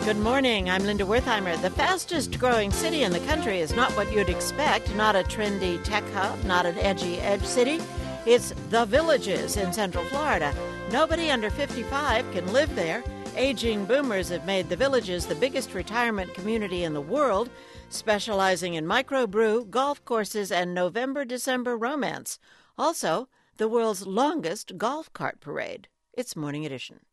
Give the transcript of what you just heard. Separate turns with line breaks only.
Good morning. I'm Linda Wertheimer. The fastest growing city in the country is not what you'd expect, not a trendy tech hub, not an edgy edge city. It's The Villages in Central Florida. Nobody under 55 can live there. Aging boomers have made The Villages the biggest retirement community in the world, specializing in microbrew, golf courses, and November-December romance. Also, the world's longest golf cart parade. It's Morning Edition.